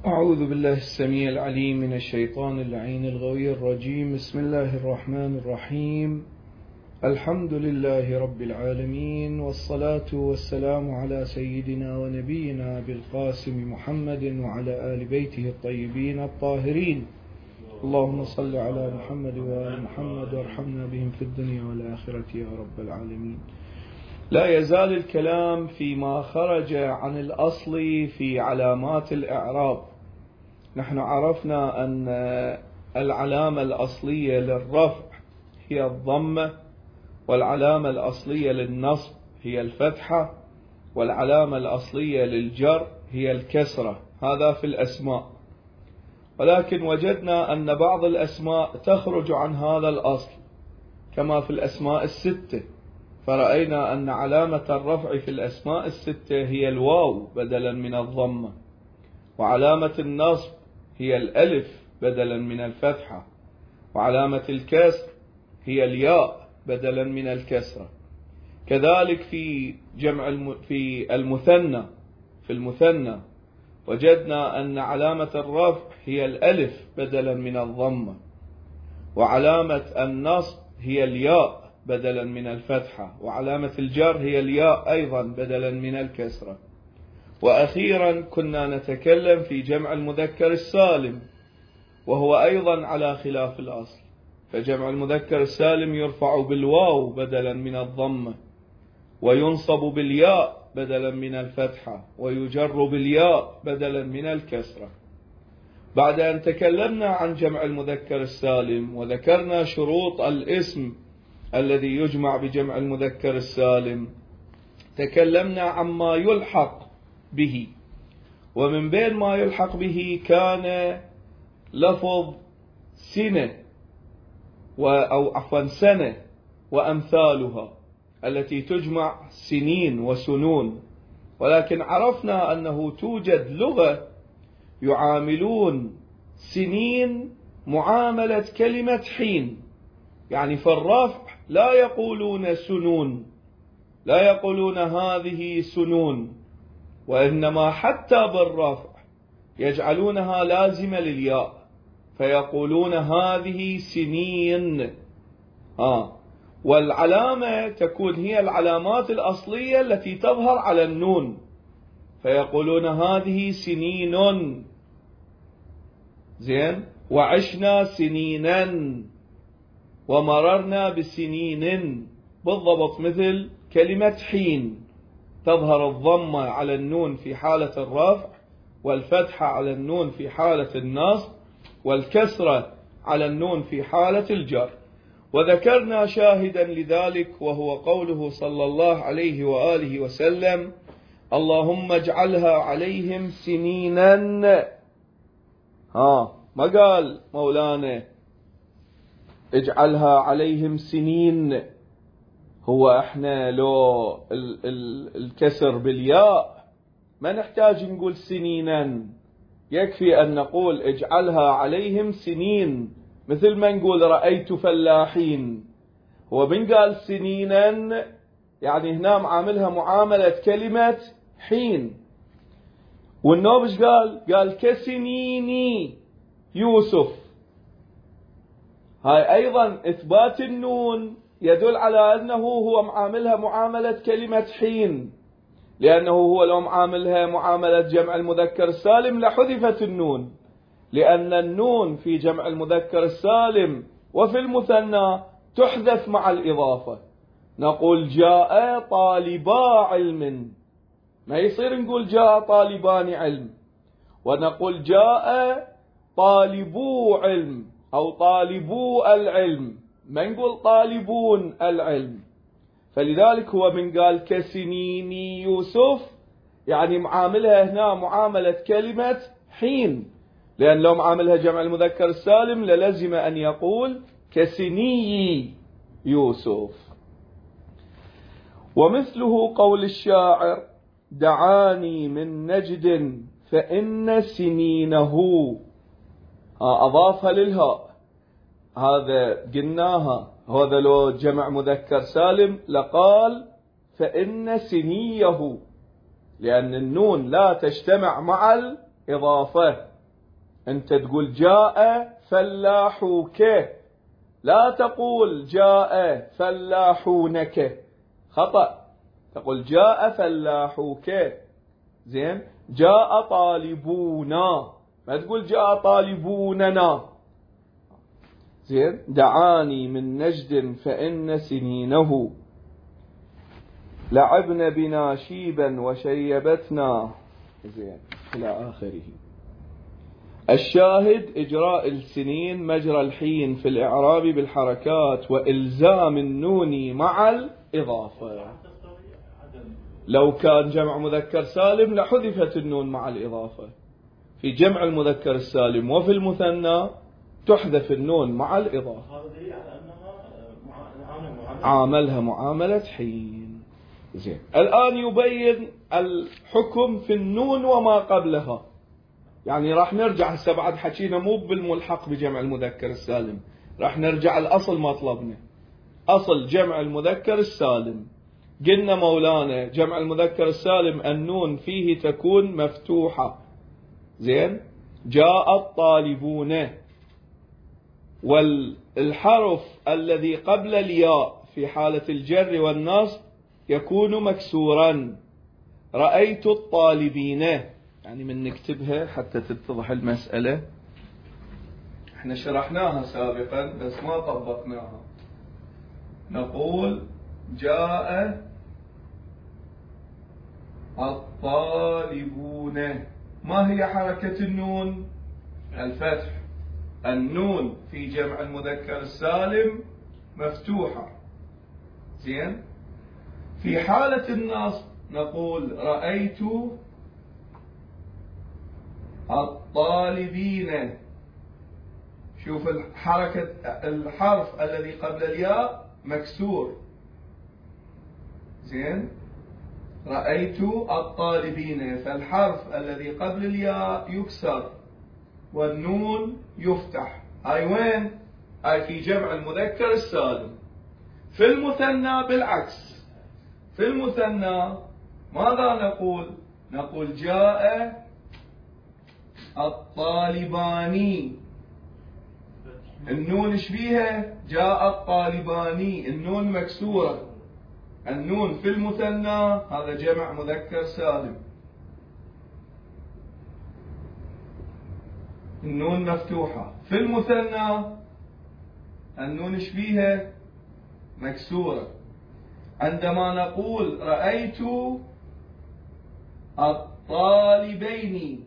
أعوذ بالله السميع العليم من الشيطان اللعين الغوي الرجيم. بسم الله الرحمن الرحيم. الحمد لله رب العالمين، والصلاة والسلام على سيدنا ونبينا بالقاسم محمد وعلى آل بيته الطيبين الطاهرين. اللهم صل على محمد وآل محمد وارحمنا بهم في الدنيا والآخرة يا رب العالمين. لا يزال الكلام فيما خرج عن الأصل في علامات الإعراب. نحن عرفنا أن العلامة الأصلية للرفع هي الضمة، والعلامة الأصلية للنصب هي الفتحة، والعلامة الأصلية للجر هي الكسرة. هذا في الأسماء، ولكن وجدنا أن بعض الأسماء تخرج عن هذا الأصل كما في الأسماء الستة، فرأينا أن علامة الرفع في الأسماء الستة هي الواو بدلا من الضمة، وعلامة النصب هي الألف بدلا من الفتحة، وعلامة الكسر هي الياء بدلا من الكسرة. كذلك في في المثنى وجدنا أن علامة الرفع هي الألف بدلا من الضمة، وعلامة النصب هي الياء بدلا من الفتحة، وعلامة الجر هي الياء أيضا بدلا من الكسرة. وأخيرا كنا نتكلم في جمع المذكر السالم، وهو أيضا على خلاف الأصل، فجمع المذكر السالم يرفع بالواو بدلا من الضمة، وينصب بالياء بدلا من الفتحة، ويجر بالياء بدلا من الكسرة. بعد أن تكلمنا عن جمع المذكر السالم وذكرنا شروط الاسم الذي يجمع بجمع المذكر السالم، تكلمنا عما يلحق به، ومن بين ما يلحق به كان لفظ سنة سنة وأمثالها التي تجمع سنين وسنون. ولكن عرفنا أنه توجد لغة يعاملون سنين معاملة كلمة حين، يعني في الرفع لا يقولون سنون، لا يقولون هذه سنون، وإنما حتى بالرفع يجعلونها لازمة للياء فيقولون هذه سنين. والعلامة تكون هي العلامات الأصلية التي تظهر على النون، فيقولون هذه سنين. زين. وعشنا سنينا ومررنا بسنين، بالضبط مثل كلمة حين، تظهر الضمة على النون في حالة الرفع، والفتحة على النون في حالة النصب، والكسرة على النون في حالة الجر. وذكرنا شاهدا لذلك وهو قوله صلى الله عليه وآله وسلم: اللهم اجعلها عليهم سنينا. ما قال مولانا اجعلها عليهم سنين، هو احنا لو الكسر بالياء ما نحتاج نقول سنينا، يكفي أن نقول اجعلها عليهم سنين، مثل ما نقول رأيت فلاحين. هو من قال سنينا يعني هنا معاملها معاملة كلمة حين. والنوبش قال كسنيني يوسف. هاي أيضا إثبات النون يدل على أنه هو معاملها معاملة كلمة حين، لأنه هو لو معاملها معاملة جمع المذكر السالم لحذفت النون، لأن النون في جمع المذكر السالم وفي المثنى تحذف مع الإضافة. نقول جاء طالبا علم، ما يصير نقول جاء طالبان علم، ونقول جاء طالبو علم أو طالبو العلم، ما نقول طالبون العلم. فلذلك هو من قال كسنين يوسف يعني معاملها هنا معاملة كلمة حين، لأن لو معاملها جمع المذكر السالم للزم أن يقول كسني يوسف. ومثله قول الشاعر: دعاني من نجد فإن سنينه. أضافها للهاء، هذا قلناها، هذا لو جمع مذكر سالم لقال فإن سنيه، لأن النون لا تجتمع مع الإضافة، أنت تقول جاء فلاحوك، لا تقول جاء فلاحونك، خطأ. تقول جاء فلاحوك. زين. جاء طالبونا، ما تقول جاء طالبوننا. زين. دعاني من نجد فإن سنينه، لعبن بنا شيبا وشيبتنا. زين إلى آخره. الشاهد إجراء السنين مجرى الحين في الإعراب بالحركات وإلزام النون مع الإضافة. لو كان جمع مذكر سالم لحذفت النون مع الإضافة. في جمع المذكر السالم وفي المثنى تحذف النون مع الإضافة. عاملها معاملة حين. زين. الآن يبين الحكم في النون وما قبلها. يعني راح نرجع هسه بعد حكينا مو بالملحق بجمع المذكر السالم، راح نرجع الأصل مطلبنا. أصل جمع المذكر السالم قلنا مولانا جمع المذكر السالم النون فيه تكون مفتوحة. زين. جاء الطالبون، والحرف الذي قبل الياء في حالة الجر والنصب يكون مكسورا. رأيت الطالبين، يعني من نكتبها حتى تتضح المسألة. احنا شرحناها سابقا بس ما طبقناها. نقول جاء الطالبون، ما هي حركة النون؟ الفتح. النون في جمع المذكر السالم مفتوحة. زين. في حالة النصب نقول رأيت الطالبين. شوف الحرف الذي قبل الياء مكسور. زين. رأيت الطالبين، فالحرف الذي قبل الياء يكسر والنون يفتح. هاي وين؟ هاي في جمع المذكر السالم. في المثنى بالعكس. في المثنى ماذا نقول؟ نقول جاء الطالباني. النون ايش بيها؟ جاء الطالباني، النون مكسورة. النون في المثنى هذا جمع مذكر سالم، النون مفتوحة. في المثنى النون ايش بيها؟ مكسورة. عندما نقول رأيت الطالبين،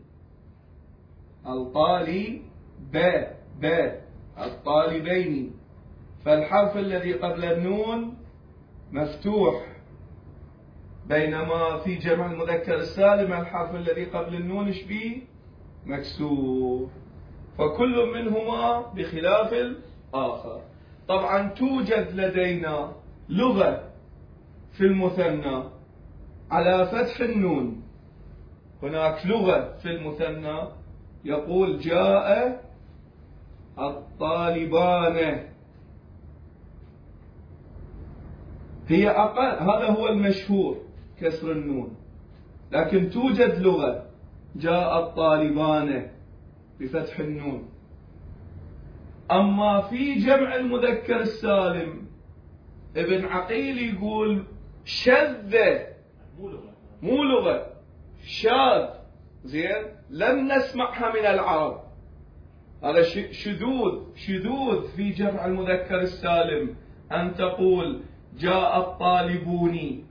الطالبين، فالحرف الذي قبل النون مفتوح، بينما في جمع المذكر السالم الحرف الذي قبل النون ايش بيه؟ مكسور. فكل منهما بخلاف الآخر. طبعا توجد لدينا لغة في المثنى على فتح النون. هناك لغة في المثنى يقول جاء الطالبان، هي أقل، هذا هو المشهور كسر النون. لكن توجد لغة جاء الطالبان بفتح النون. أما في جمع المذكر السالم ابن عقيل يقول شذ، مو لغة، شاذ. زين. لم نسمعها من العرب. هذا شذوذ في جمع المذكر السالم أن تقول جاء الطالبون.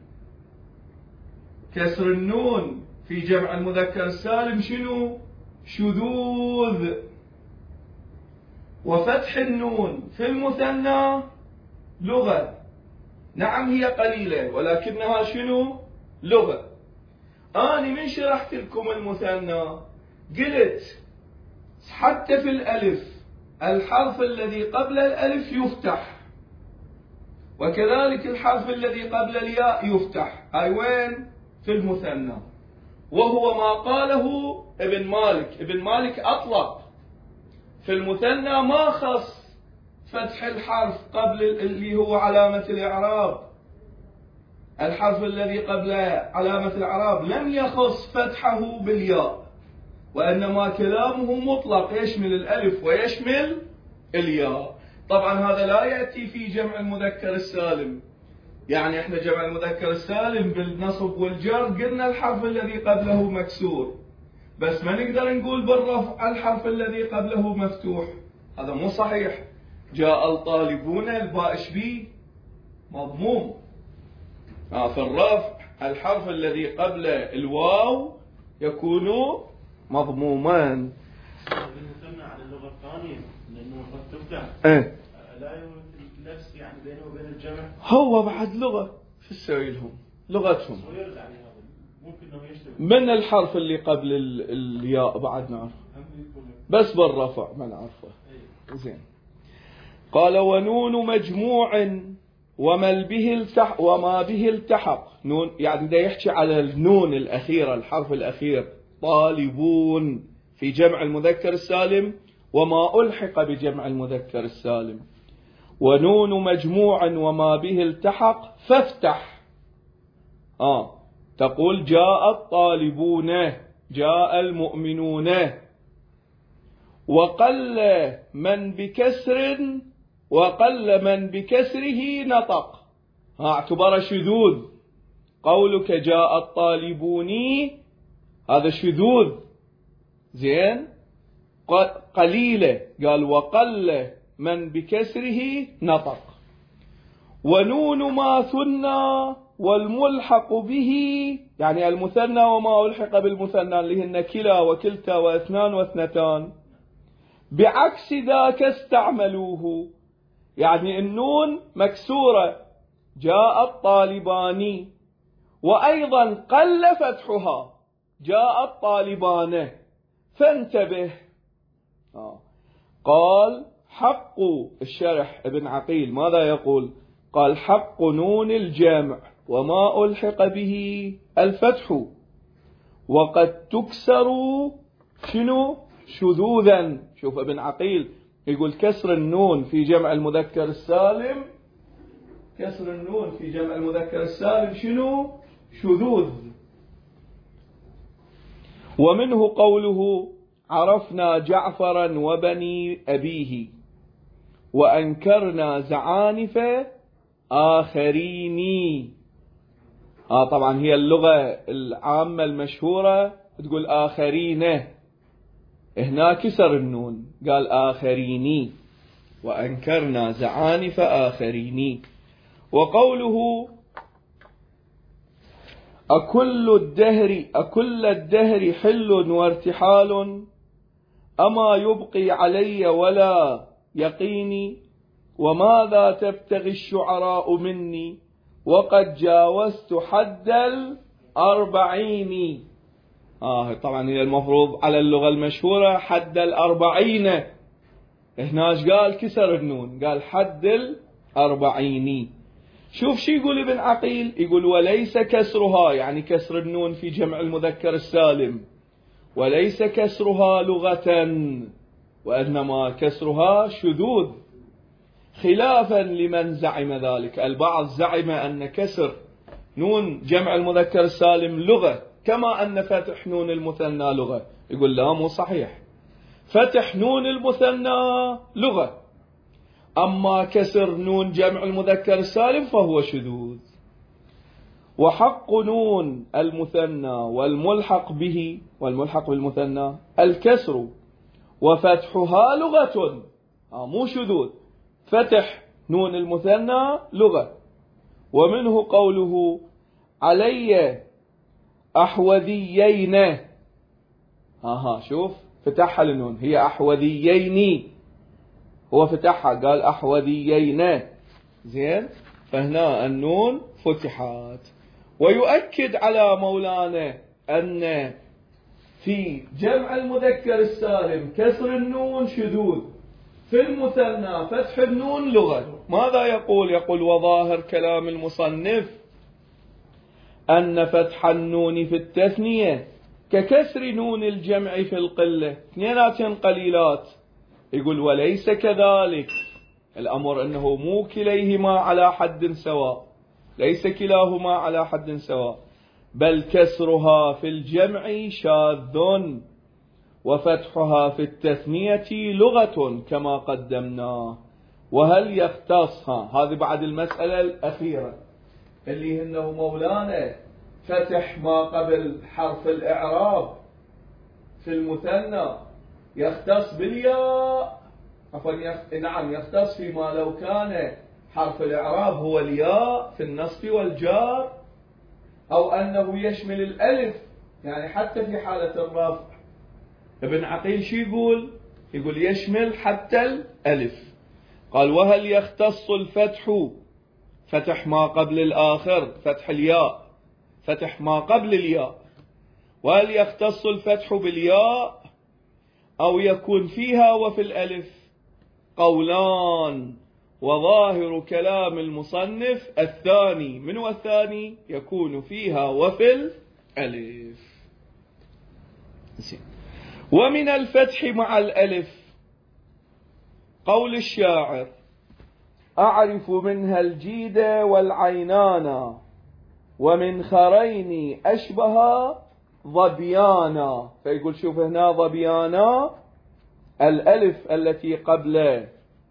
كسر النون في جمع المذكر السالم شنو؟ شذوذ. وفتح النون في المثنى لغة. نعم هي قليلة ولكنها شنو؟ لغة. أنا من شرحت لكم المثنى قلت حتى في الألف الحرف الذي قبل الألف يفتح، وكذلك الحرف الذي قبل الياء يفتح. هاي وين؟ في المثنى. وهو ما قاله ابن مالك. ابن مالك أطلق في المثنى ما خص فتح الحرف قبل اللي هو علامة الإعراب. الحرف الذي قبل علامة الإعراب لم يخص فتحه بالياء، وإنما كلامه مطلق يشمل الألف ويشمل الياء. طبعا هذا لا يأتي في جمع المذكر السالم. يعني احنا جمع المذكر السالم بالنصب والجر قلنا الحرف الذي قبله مكسور، بس ما نقدر نقول بالرفع الحرف الذي قبله مفتوح، هذا مو صحيح. جاء الطالبون الباء ايش بيه؟ مضموم. في الرفع الحرف الذي قبل الواو يكون مضمومان. بالمثنى على اللغة الثانية لأنه قد تفتح لا يوجد نفس يعني بينه وبين الجمع. هو بعد لغة شو تسوي لهم؟ لغتهم. ممكن انه يشتغل من الحرف اللي قبل الياء بعد نعرف، بس بالرفع ما نعرفه. زين. قال ونون مجموع وما به التحق. نون يعني ده يحكي على النون الأخيرة، الحرف الأخير. طالبون في جمع المذكر السالم وما ألحق بجمع المذكر السالم. ونون مجموع وما به التحق فافتح. تقول جاء الطالبون، جاء المؤمنون. وقل من بكسره نطق. اعتبر شذوذ. قولك جاء الطالبوني هذا شذوذ. زين. قليلة قال وقل من بكسره نطق. ونون ما ثنى والملحق به يعني المثنى وما ألحق بالمثنى اللي هن كلا وكلتا واثنان واثنتان بعكس ذاك استعملوه. يعني النون مكسورة جاء الطالباني، وأيضا قل فتحها جاء الطالبان. فانتبه. قال حق الشرح ابن عقيل ماذا يقول؟ قال حق نون الجامع وما ألحق به الفتح وقد تكسر شنو شذوذا. شوف ابن عقيل يقول كسر النون في جمع المذكر السالم، كسر النون في جمع المذكر السالم شنو شذوذ. ومنه قوله عرفنا جعفرا وبني أبيه وأنكرنا زعانف آخرين. طبعا هي اللغة العامة المشهورة تقول آخرين، هنا كسر النون قال آخريني وأنكرنا زعانف آخريني. وقوله أكل الدهر حل وارتحال أما يبقي علي ولا يقيني وماذا تبتغي الشعراء مني وقد جاوزت حد 40. طبعا هي المفروض على اللغة المشهورة حد 40. هناش قال كسر النون قال حد 40. شوف شي يقول ابن عقيل، يقول وليس كسرها يعني كسر النون في جمع المذكر السالم وليس كسرها لغة وإنما كسرها شذوذ، خلافا لمن زعم ذلك. البعض زعم أن كسر نون جمع المذكر السالم لغة كما أن فتح نون المثنى لغة. يقول لا مو صحيح، فتح نون المثنى لغة، أما كسر نون جمع المذكر السالم فهو شذوذ. وحق نون المثنى والملحق به والملحق بالمثنى الكسر وفتحها لغة، مو شذوذ. فتح نون المثنى لغة. ومنه قوله علي أحوذيين. شوف فتحها للنون هي أحوذيين، هو فتحها قال أحوذيين. زين. فهنا النون فتحت. ويؤكد على مولانا أن في جمع المذكر السالم كسر النون شذوذ، في المثنى فتح النون لغة. ماذا يقول؟ يقول وظاهر كلام المصنف أن فتح النون في التثنية ككسر نون الجمع في القلة، اثنينات قليلات. يقول وليس كذلك، الأمر أنه مو كليهما على حد سواء، ليس كلاهما على حد سواء، بل كسرها في الجمع شاذ وفتحها في التثنية لغة كما قدمنا. وهل يختصها، هذه بعد المسألة الأخيرة اللي إنه مولانا فتح ما قبل حرف الإعراب في المثنى يختص بالياء، نعم يختص فيما لو كان حرف الإعراب هو الياء في النصب والجار، أو أنه يشمل الألف، يعني حتى في حالة الرفع. ابن عقيل شو يقول؟ يقول يشمل حتى الألف. قال وهل يختص الفتح، فتح ما قبل الآخر، فتح الياء، فتح ما قبل الياء، وهل يختص الفتح بالياء أو يكون فيها وفي الألف؟ قولان، وظاهر كلام المصنف الثاني. من هو الثاني؟ يكون فيها وفي الألف. ومن الفتح مع الألف قول الشاعر: أعرف منها الجيد والعينان ومن خرين أشبه ظبيانا. فيقول شوف هنا ظبيانا، الألف التي قبل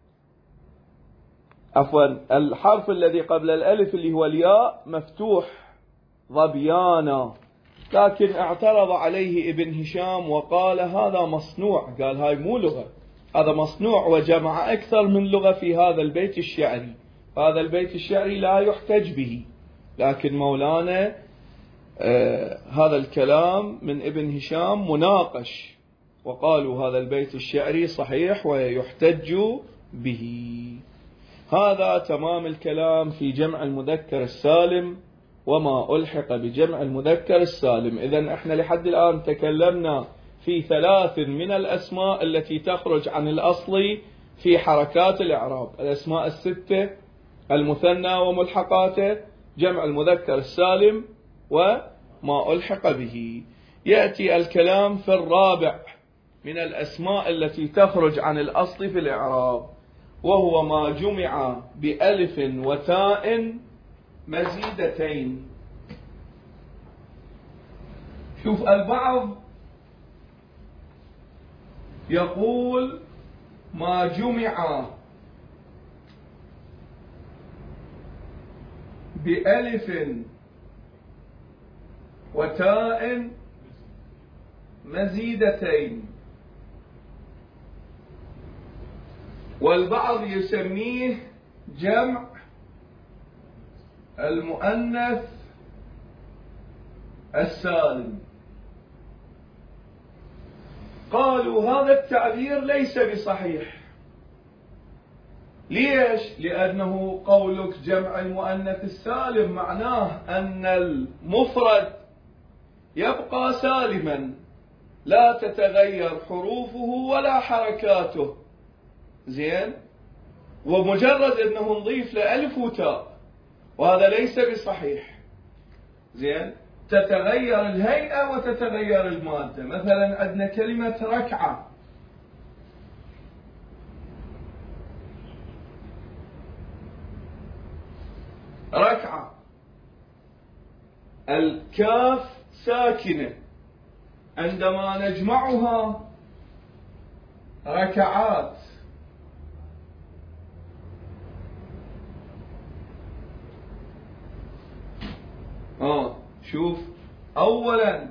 الحرف الذي قبل الألف اللي هو الياء مفتوح ظبيانا، لكن اعترض عليه ابن هشام وقال هذا مصنوع، قال هاي مو لغة، هذا مصنوع، وجمع أكثر من لغة في هذا البيت الشعري. هذا البيت الشعري لا يحتج به، لكن مولانا هذا الكلام من ابن هشام مناقش، وقالوا هذا البيت الشعري صحيح ويحتج به. هذا تمام الكلام في جمع المذكر السالم وما ألحق بجمع المذكر السالم. إذن احنا لحد الآن تكلمنا في 3 من الأسماء التي تخرج عن الأصل في حركات الإعراب: الأسماء 6 المثنى وملحقاته، جمع المذكر السالم، وما ألحق به. يأتي الكلام في 4 من الأسماء التي تخرج عن الأصل في الإعراب، وهو ما جمع بألف وتاء مزيدتين. شوف البعض يقول ما جمع بألف وتاء مزيدتين، والبعض يسميه جمع المؤنث السالم. قالوا هذا التعبير ليس بصحيح. ليش؟ لأنه قولك جمع المؤنث السالم معناه أن المفرد يبقى سالما، لا تتغير حروفه ولا حركاته، زين، ومجرد أنه نضيف لألف وتاء، وهذا ليس بصحيح، زين. تتغير الهيئة وتتغير المادة. مثلا عندنا كلمة ركعة، ركعة الكاف ساكنة، عندما نجمعها ركعات. شوف، أولا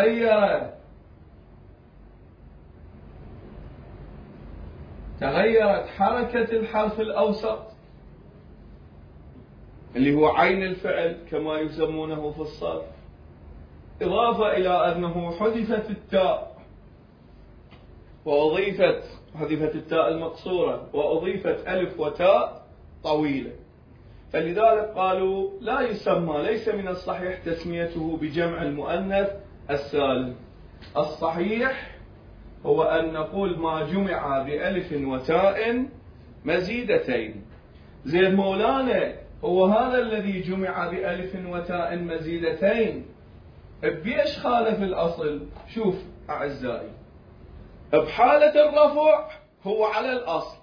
تغيرت حركة الحرف الأوسط اللي هو عين الفعل كما يسمونه في الصرف، إضافة إلى أنه حذفت التاء حذفت التاء المقصورة وأضيفت ألف وتاء طويلة. فلذلك قالوا لا يسمى، ليس من الصحيح تسميته بجمع المؤنث السالم. الصحيح هو أن نقول ما جمع بألف وتاء مزيدتين. زين مولانا، هو هذا الذي جمع بألف وتاء مزيدتين بيش خالف الأصل؟ شوف أعزائي، بحالة الرفع هو على الأصل،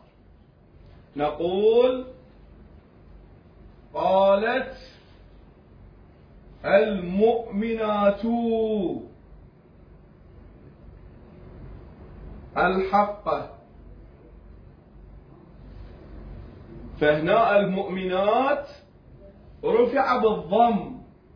نقول قالت المؤمنات الحق. فهنا المؤمنات رفع بالضم،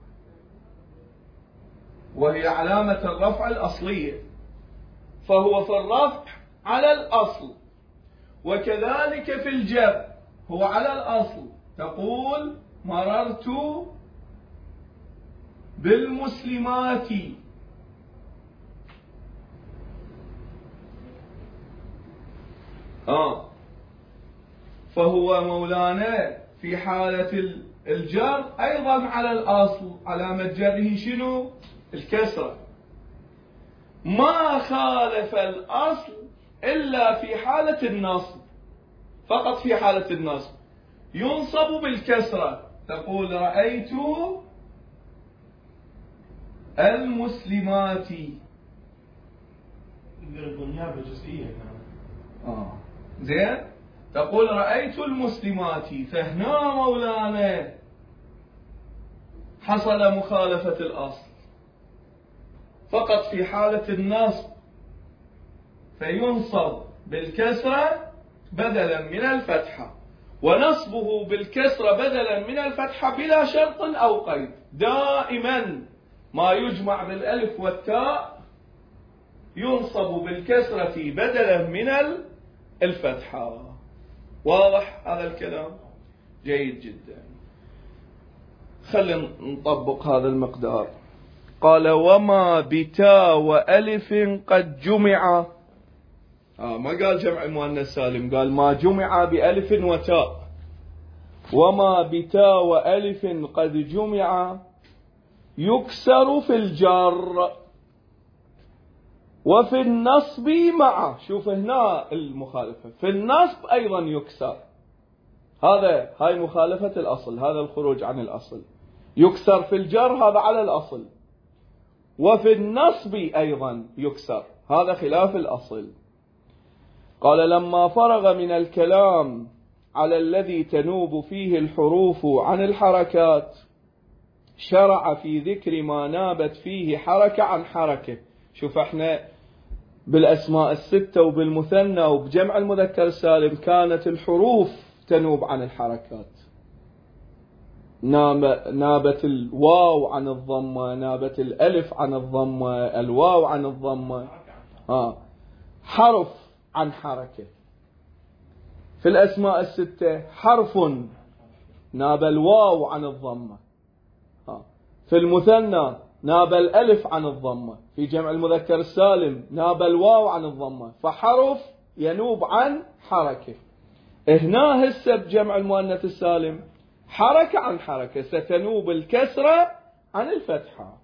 وهي علامة الرفع الأصلية، فهو في الرفع على الأصل. وكذلك في الجر هو على الأصل، تقول مررت بالمسلمات. فهو مولانا في حالة الجر أيضا على الأصل، علامة جره شنو؟ الكسرة. ما خالف الأصل إلا في حالة النصب، فقط في حالة النصب ينصب بالكسرة، تقول رأيت المسلمات. النيابة جزئية. زين، تقول رأيت المسلمات. فهنا مولانا حصل مخالفة الأصل فقط في حالة النصب، فينصب بالكسرة بدلا من الفتحة، ونصبه بالكسرة بدلا من الفتحة بلا شرط أو قيد. دائما ما يجمع بالألف والتاء ينصب بالكسرة بدلا من الفتحة. واضح هذا الكلام؟ جيد جدا. خلينا نطبق هذا المقدار. قال وما بتاء وألف قد جمع. ما قال جمع المؤنث سالم، قال ما جمع بألف وتاء. وما بتاء وألف قد جمع يكسر في الجر وفي النصب معه. شوف هنا المخالفة، في النصب أيضا يكسر. هاي مخالفة الأصل، هذا الخروج عن الأصل. يكسر في الجر، هذا على الأصل، وفي النصب أيضا يكسر، هذا خلاف الأصل. قال لما فرغ من الكلام على الذي تنوب فيه الحروف عن الحركات شرع في ذكر ما نابت فيه حركة عن حركة. شوف احنا بالأسماء الستة وبالمثنى وبجمع المذكر السالم كانت الحروف تنوب عن الحركات. نابت الواو عن الضمة، نابت الألف عن الضمة، الواو عن الضمة، حرف عن حركة. في الأسماء الستة حرف ناب الواو عن الضمة، في المثنى ناب الألف عن الضمة، في جمع المذكر السالم ناب الواو عن الضمة، فحرف ينوب عن حركة. هنا هسه بجمع المؤنث السالم حركة عن حركة، ستنوب الكسرة عن الفتحة.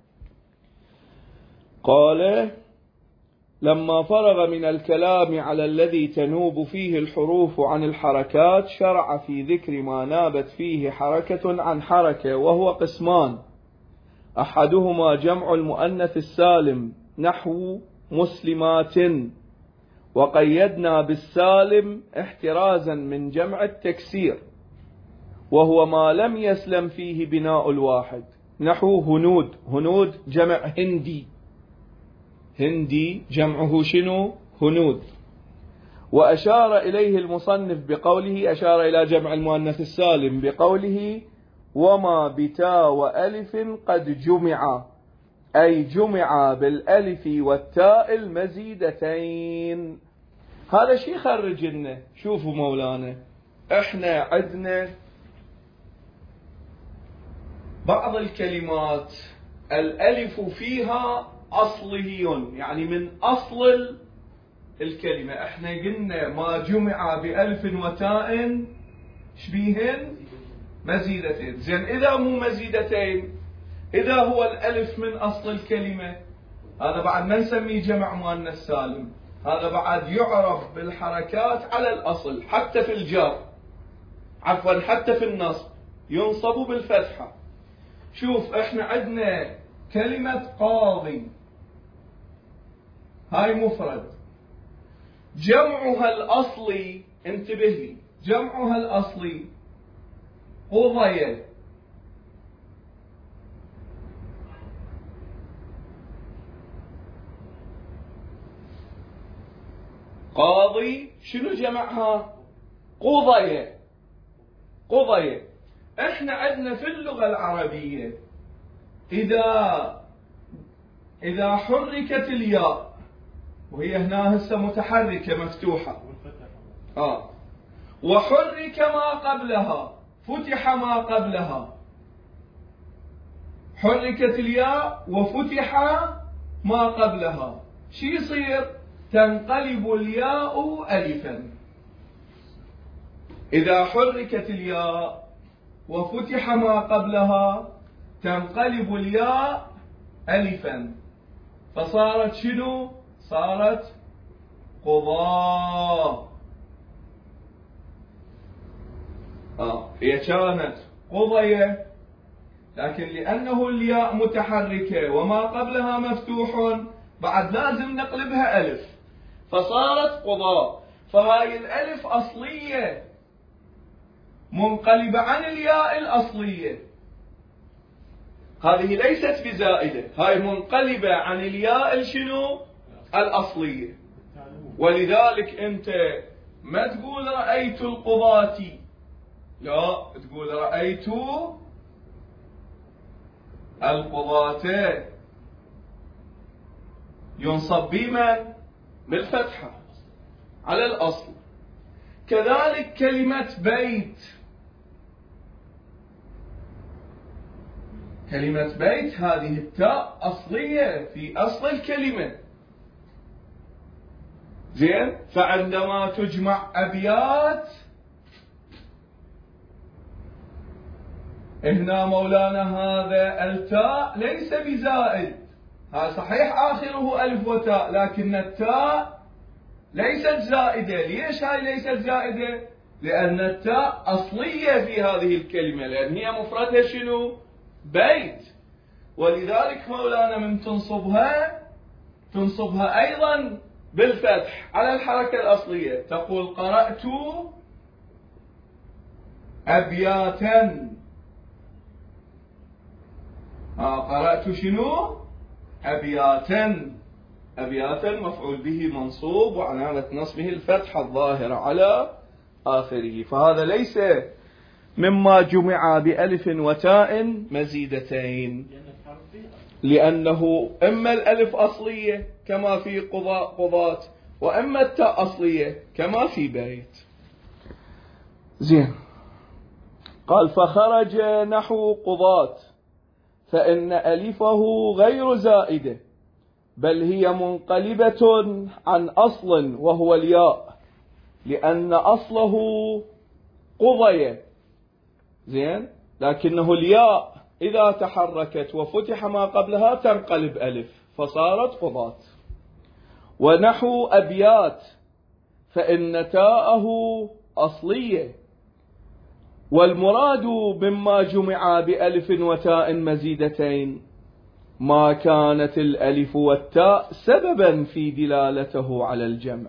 قال لما فرغ من الكلام على الذي تنوب فيه الحروف عن الحركات شرع في ذكر ما نابت فيه حركة عن حركة، وهو قسمان: أحدهما جمع المؤنث السالم نحو مسلمات، وقيدنا بالسالم احترازا من جمع التكسير، وهو ما لم يسلم فيه بناء الواحد، نحو هنود. هنود جمع هندي، هندي جمعه شنو؟ هنود. وأشار إليه المصنف بقوله، أشار إلى جمع المؤنث السالم بقوله وما بتاء وألف قد جمع، أي جمع بالألف والتاء المزيدتين. هذا شيء خرج لنا. شوفوا مولانا، احنا عندنا بعض الكلمات الألف فيها أصلي، يعني من أصل الكلمة. احنا قلنا ما جمع بألف وتاء شبيهن مزيدتين. زين، إذا مو مزيدتين، إذا هو الألف من أصل الكلمة، هذا بعد ما نسميه جمع مؤنث سالم، هذا بعد يعرف بالحركات على الأصل، حتى في الجر، عفوا حتى في النصب ينصب بالفتحة. شوف احنا عندنا كلمة قاضي، هاي مفرد، جمعها الأصلي، انتبه لي، جمعها الأصلي قضية. قاضي شنو جمعها؟ قضية. قضية. احنا عندنا في اللغة العربية إذا حركت الياء وهي هنا هسه متحركة مفتوحة وحرك ما قبلها، فتح ما قبلها، حركت الياء وفتح ما قبلها، شو يصير؟ تنقلب الياء ألفا. إذا حركت الياء وفتح ما قبلها تنقلب الياء ألفا، فصارت شنو؟ صارت قضاة. هي كانت قضية، لكن لأنه الياء متحركة وما قبلها مفتوح بعد لازم نقلبها ألف، فصارت قضاة. فهاي الألف أصلية منقلبة عن الياء الأصلية، هذه ليست بزائدة، هاي منقلبة عن الياء شنو؟ الأصلية. ولذلك أنت ما تقول رأيت القضاة، لا، تقول رأيت القضاة، ينصب بمن؟ بالفتحة على الأصل. كذلك كلمة بيت، كلمة بيت هذه التاء أصلية في أصل الكلمة، زين؟ فعندما تجمع أبيات هنا مولانا هذا التاء ليس بزائد، هذا صحيح آخره ألف وتاء، لكن التاء ليست زائدة. ليش هاي ليست زائدة؟ لأن التاء أصلية في هذه الكلمة، لأن هي مفردها شنو؟ بيت. ولذلك مولانا من تنصبها أيضا بالفتح على الحركة الأصلية، تقول قرأت أبياتا. قرأت شنو؟ أبياتا. أبياتا مفعول به منصوب وعلامة نصبه الفتحة الظاهرة على آخره، فهذا ليس مما جمع بألف وتاء مزيدتين، لأنه إما الألف أصلية كما في قضاة، وإما التاء أصلية كما في بيت. زين، قال فخرج نحو قضاة فإن ألفه غير زائدة، بل هي منقلبة عن أصل وهو الياء، لأن أصله قضية، زين، لكنه الياء إذا تحركت وفتح ما قبلها تنقلب ألف، فصارت قضاة. ونحو أبيات فإن تاءه أصلية، والمراد مما جمع بألف وتاء مزيدتين ما كانت الألف والتاء سببا في دلالته على الجمع.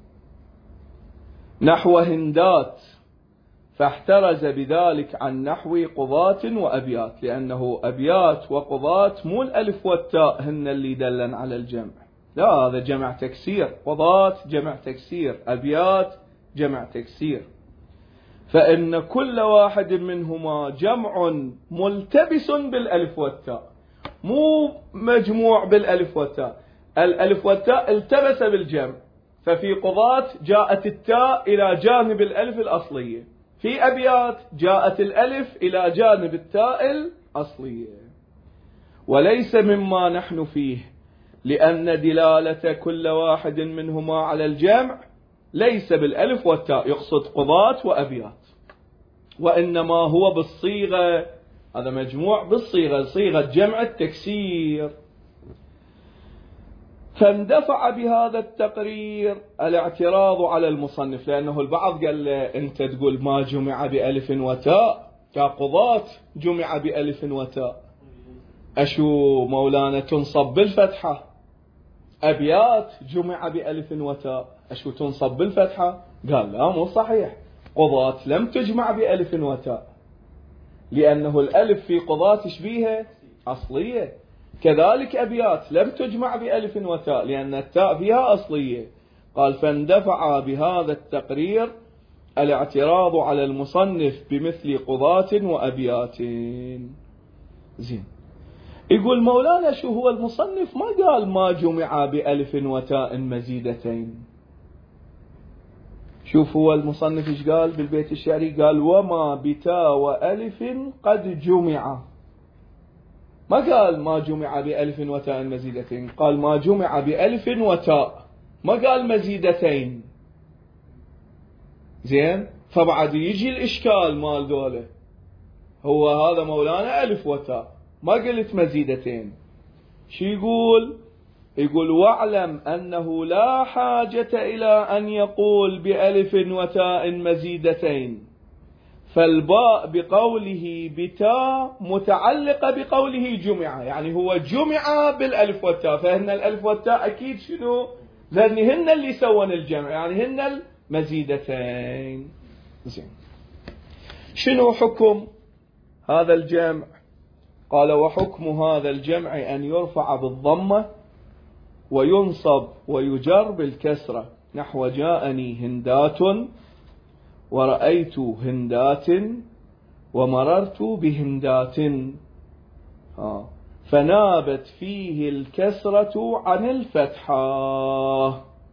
نحو هندات فاحترز بذلك عن نحو قضاة وأبيات، لأنه أبيات وقضاة مو الألف والتاء هن اللي دلن على الجمع، لا، هذا جمع تكسير. قضاة جمع تكسير، أبيات جمع تكسير، فإن كل واحد منهما جمع ملتبس بالألف والتاء، مو مجموع بالألف والتاء. الألف والتاء التبس بالجمع، ففي قضاة جاءت التاء إلى جانب الألف الأصلية، في أبيات جاءت الألف إلى جانب التاء الأصلية. وليس مما نحن فيه، لأن دلالة كل واحد منهما على الجمع ليس بالألف والتاء، يقصد قضاة وأبيات، وإنما هو بالصيغة، هذا مجموع بالصيغة، صيغة جمع التكسير. فاندفع بهذا التقرير الاعتراض على المصنف، لأنه البعض قال له أنت تقول ما جمع بألف وتاء، كقضاة جمع بألف وتاء، أشو مولانا تنصب بالفتحة؟ أبيات جمع بألف وتاء، أشو تنصب بالفتحة؟ قال لا، مو صحيح، قضاة لم تجمع بألف وتاء، لأنه الألف في قضاة شبيهة أصلية. كذلك أبيات لم تجمع بألف وتاء، لأن التاء فيها أصلية. قال فاندفع بهذا التقرير الاعتراض على المصنف بمثل قضاة وأبيات. زين، يقول مولانا شو هو المصنف ما قال ما جمع بألف وتاء مزيدتين. شوف هو المصنف ايش قال بالبيت الشعري؟ قال وما بتاء وألف قد جمع، ما قال ما جمع بألف وتاء مزيدتين، قال ما جمع بألف وتاء، ما قال مزيدتين. زين، فبعد يجي الإشكال مال دولة، هو هذا مولانا ألف وتاء ما قلت مزيدتين، شو يقول؟ يقول واعلم أنه لا حاجة إلى أن يقول بألف وتاء مزيدتين، فالباء بقوله بتاء متعلقة بقوله جمع، يعني هو جمع بالألف والتاء، فهن الألف والتاء أكيد شنو؟ لأن هن اللي سوون الجمع، يعني هن المزيدتين. زين، شنو حكم هذا الجمع؟ قال وحكم هذا الجمع أن يرفع بالضمة وينصب ويجر بالكسرة، نحو جاءني هندات ورأيت هندات ومررت بهندات، فنابت فيه الكسرة عن الفتحة.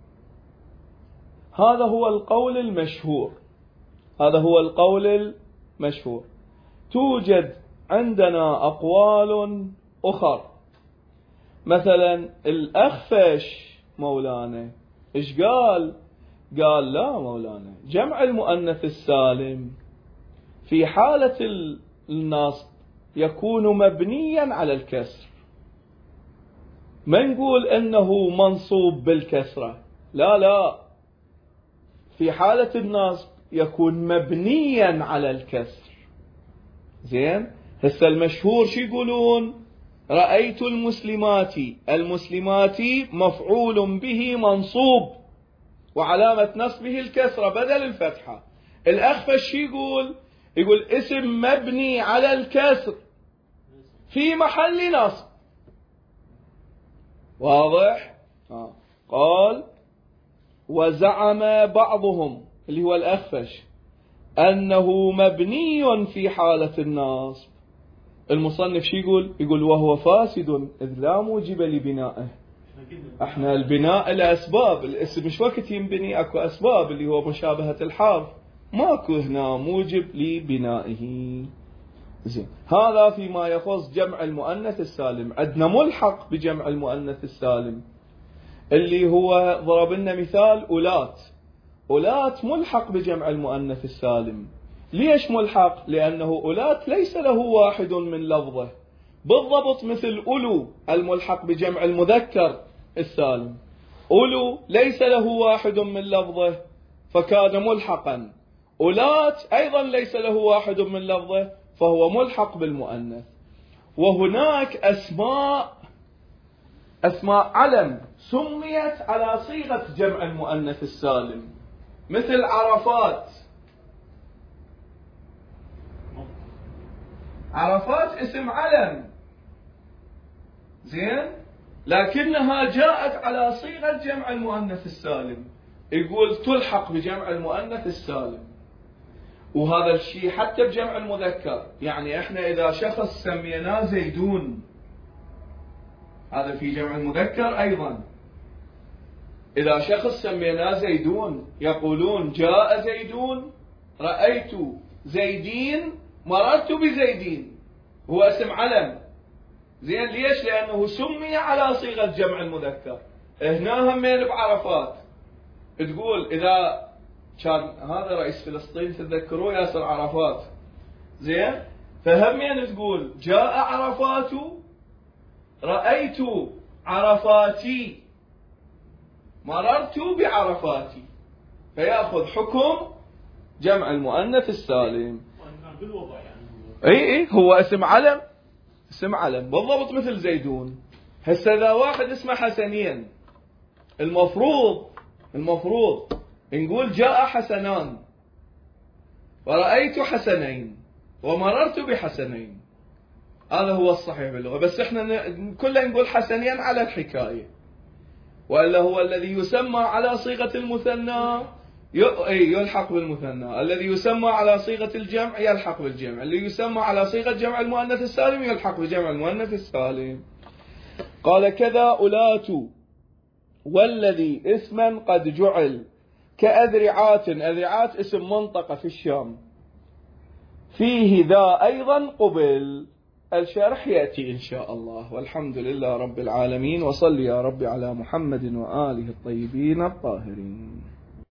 هذا هو القول المشهور، هذا هو القول المشهور. توجد عندنا أقوال أخرى، مثلا الأخفش مولانا إيش قال؟ قال لا مولانا جمع المؤنث السالم في حالة النصب يكون مبنيا على الكسر، ما نقول أنه منصوب بالكسرة، لا، في حالة النصب يكون مبنيا على الكسر. زين، هسه المشهور شو يقولون؟ رأيت المسلمات، المسلمات مفعول به منصوب وعلامة نصبه الكسرة بدل الفتحة. الأخفش شو يقول؟ يقول اسم مبني على الكسر في محل نصب. واضح؟ قال وزعم بعضهم اللي هو الأخفش أنه مبني في حالة النصب. المصنف شو يقول؟ يقول وهو فاسد إذ لا موجب لبنائه. احنا البناء لأسباب، الاسم مش وقت ينبني اكو أسباب اللي هو مشابهة الحرف، ماكو هنا موجب لبنائه. زين، هذا فيما يخص جمع المؤنث السالم. عندنا ملحق بجمع المؤنث السالم اللي هو ضرب لنا مثال أولات. أولات ملحق بجمع المؤنث السالم. ليش ملحق؟ لأنه أولات ليس له واحد من لفظه، بالضبط مثل أولو الملحق بجمع المذكر السالم. أولو ليس له واحد من لفظه فكان ملحقا، أولات أيضا ليس له واحد من لفظه فهو ملحق بالمؤنث. وهناك أسماء علم سميت على صيغة جمع المؤنث السالم، مثل عرفات. عرفات اسم علم، زين، لكنها جاءت على صيغة جمع المؤنث السالم، يقول تلحق بجمع المؤنث السالم. وهذا الشيء حتى بجمع المذكر، يعني احنا اذا شخص سميناه زيدون هذا في جمع المذكر ايضا. اذا شخص سميناه زيدون يقولون جاء زيدون، رأيت زيدين، مررت بزيدين، هو اسم علم. زين، ليش؟ لأنه سمي على صيغة جمع المذكر. هنا همين بعرفات تقول إذا كان هذا رئيس فلسطين تذكروه ياسر عرفات، زين، فهمين تقول جاء عرفات، رأيت عرفاتي، مررت بعرفاتي، فيأخذ حكم جمع المؤنث السالم. اي هو اسم علم، اسم علم بالضبط مثل زيدون. هسه اذا واحد اسمه حسنين، المفروض نقول جاء حسنان ورأيت حسنين ومررت بحسنين، هذا هو الصحيح باللغة. بس احنا كلنا نقول حسنين على الحكاية. وإلا هو الذي يسمى على صيغة المثنى يلحق بالمثنى، الذي يسمى على صيغة الجمع يلحق بالجمع، اللي يسمى على صيغة جمع المؤنث السالم يلحق بجمع المؤنث السالم. قال كذا أولاة والذي اسما قد جعل كأذرعات، أذرعات اسم منطقة في الشام، فيه ذا أيضا قبل. الشرح يأتي إن شاء الله، والحمد لله رب العالمين، وصل يا رب على محمد وآله الطيبين الطاهرين.